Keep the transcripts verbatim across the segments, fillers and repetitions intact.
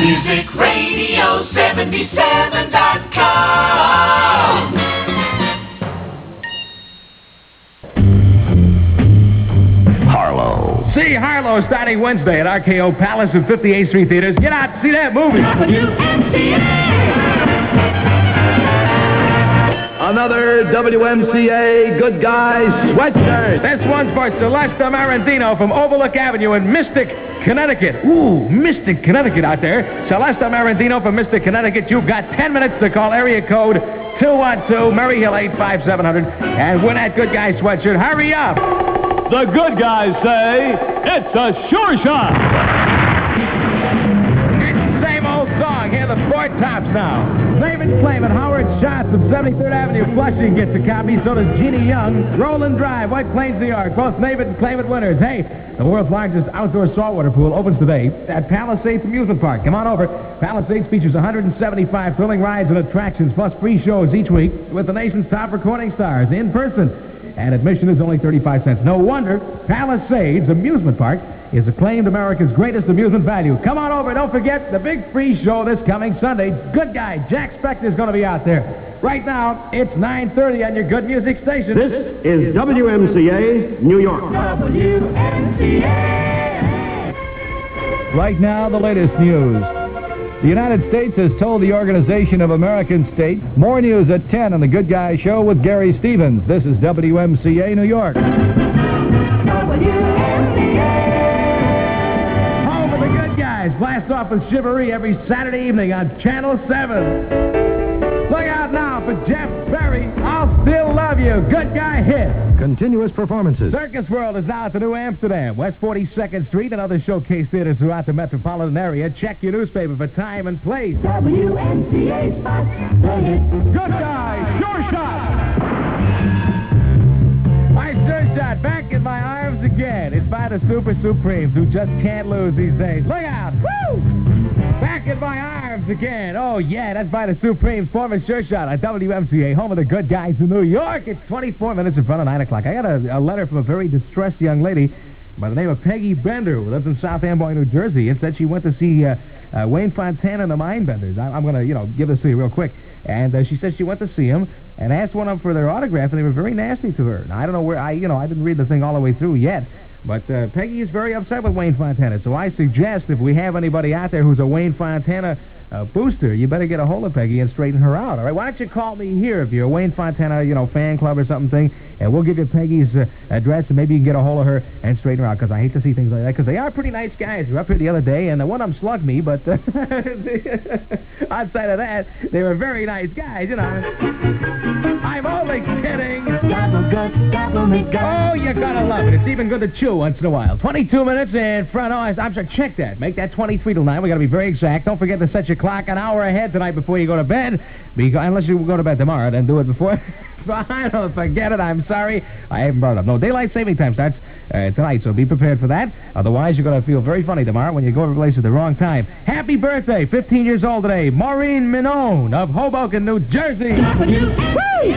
Music Radio seventy-seven dot com. Harlow. See Harlow starting Wednesday at R K O Palace and fifty-eighth Street Theaters. Get out and see that movie. W M C A. Another W M C A Good Guy sweatshirt. This one's for Celesta Marantino from Overlook Avenue in Mystic, Connecticut. Ooh, Mystic, Connecticut out there. Celesta Marantino from Mystic, Connecticut. You've got ten minutes to call area code two one two, Murray Hill eight five seven zero zero and win that Good Guy sweatshirt. Hurry up. The good guys say it's a sure shot. It's the same old song. Hear the Four Tops now. Name it, claim it. Howard Schatz of seventy-third Avenue, Flushing gets a copy. So does Jeannie Young. Roland Drive, White Plains, New York. Both name it and claim it winners. Hey, the world's largest outdoor saltwater pool opens today at Palisades Amusement Park. Come on over. Palisades features one hundred seventy-five thrilling rides and attractions, plus free shows each week with the nation's top recording stars in person. And admission is only thirty-five cents. No wonder Palisades Amusement Park is acclaimed America's greatest amusement value. Come on over. Don't forget the big free show this coming Sunday. Good Guy Jack Spector is going to be out there. Right now, it's nine thirty on your Good Music station. This is W M C A, New York. W M C A. Right now, the latest news. The United States has told the Organization of American States. More news at ten on the Good Guy Show with Gary Stevens. This is W M C A, New York. W M C A. Home of the Good Guys. Blast off with Chivalry every Saturday evening on Channel seven. Look out now for Jeff Berry. I'll Still Love You. Good Guy hit. Continuous performances. Circus World is now at the New Amsterdam, West forty-second Street, and other showcase theaters throughout the metropolitan area. Check your newspaper for time and place. W M C A Spot. Good Guy, sure shot. My sure shot back in my arms again. It's by the Super Supremes, who just can't lose these days. Look out! Woo! Back in my arms again. Oh, yeah, that's by the Supremes. Former sure shot on W M C A, home of the Good Guys in New York. It's twenty-four minutes in front of nine o'clock. I got a, a letter from a very distressed young lady by the name of Peggy Bender, who lives in South Amboy, New Jersey. It said she went to see uh, uh, Wayne Fontana and the Mindbenders. I, I'm going to, you know, give this to you real quick. And uh, she said she went to see him and asked one of them for their autograph, and they were very nasty to her. Now, I don't know where, I, you know, I didn't read the thing all the way through yet. But uh, Peggy is very upset with Wayne Fontana, so I suggest if we have anybody out there who's a Wayne Fontana uh, booster, you better get a hold of Peggy and straighten her out, all right? Why don't you call me here if you're a Wayne Fontana, you know, fan club or something thing, and we'll give you Peggy's uh, address, and maybe you can get a hold of her and straighten her out, because I hate to see things like that, because they are pretty nice guys. They were up here the other day, and the one of them slugged me, but uh, outside of that, they were very nice guys, you know. I'm only kidding. Oh, you're gonna love it. It's even good to chew once in a while. twenty-two minutes in front. Oh, I'm sorry, check that. Make that twenty-three till nine. We gotta be very exact. Don't forget to set your clock an hour ahead tonight before you go to bed. Because, unless you go to bed tomorrow, then do it before. I don't forget it. I'm sorry. I haven't brought it up. No, daylight saving time starts uh, tonight, so be prepared for that. Otherwise, you're going to feel very funny tomorrow when you go to a place at the wrong time. Happy birthday, fifteen years old today, Maureen Minone of Hoboken, New Jersey. Woo!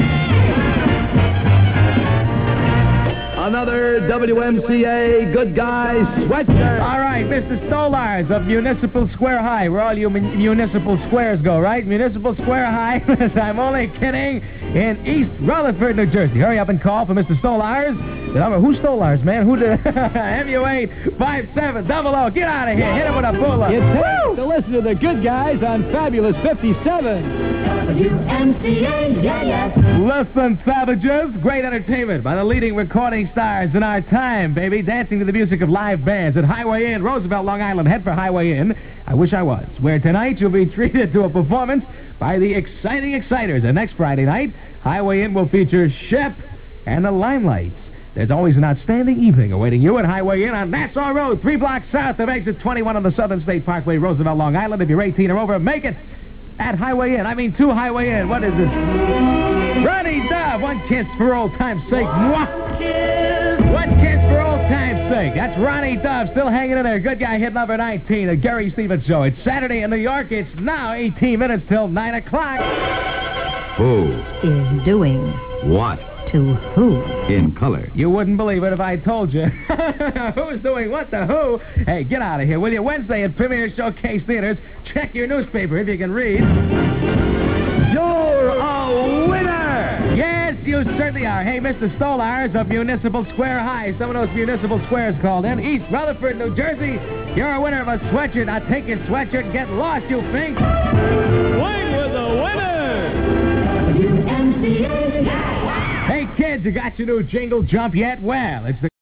Another W M C A Good Guy sweatshirt. All right, Mister Stolars of Municipal Square High, where all you mun- municipal squares go, right? Municipal Square High, I'm only kidding, in East Rutherford, New Jersey. Hurry up and call for Mister Stolars. The number, who's Stolars, man? Who did M U eight five seven double O. Get out of here. Hit him with a bullet. It's time to listen to the Good Guys on Fabulous fifty-seven. W M C A, yeah, yeah. Listen, savages, great entertainment by the leading recording stars in our time, baby. Dancing to the music of live bands at Highway Inn, Roosevelt, Long Island. Head for Highway Inn. I wish I was. Where tonight you'll be treated to a performance by the Exciting Exciters. And next Friday night, Highway Inn will feature Shep and the Limelights. There's always an outstanding evening awaiting you at Highway Inn on Nassau Road, three blocks south of exit twenty-one on the Southern State Parkway, Roosevelt, Long Island. If you're eighteen or over, make it at Highway Inn. I mean, to Highway Inn. What is this? Ronnie Dove, one kiss for old time's sake. Mwah! One kiss for old time's sake. That's Ronnie Dove still hanging in there. Good Guy hit number nineteen, the Gary Stevens Show. It's Saturday in New York. It's now eighteen minutes till nine o'clock. Who Is doing what? to who? In color. You wouldn't believe it if I told you. Who's doing what to who? Hey, get out of here, will you? Wednesday at Premier Showcase Theaters. Check your newspaper if you can read. You're a winner! Yes, you certainly are. Hey, Mister Stolars of Municipal Square High. Some of those municipal squares called in. East Rutherford, New Jersey. You're a winner of a sweatshirt. Now take your sweatshirt and get lost, you fink. Swing with the winner! W M C A. Hey, kids, you got your new jingle jump yet? Well, it's the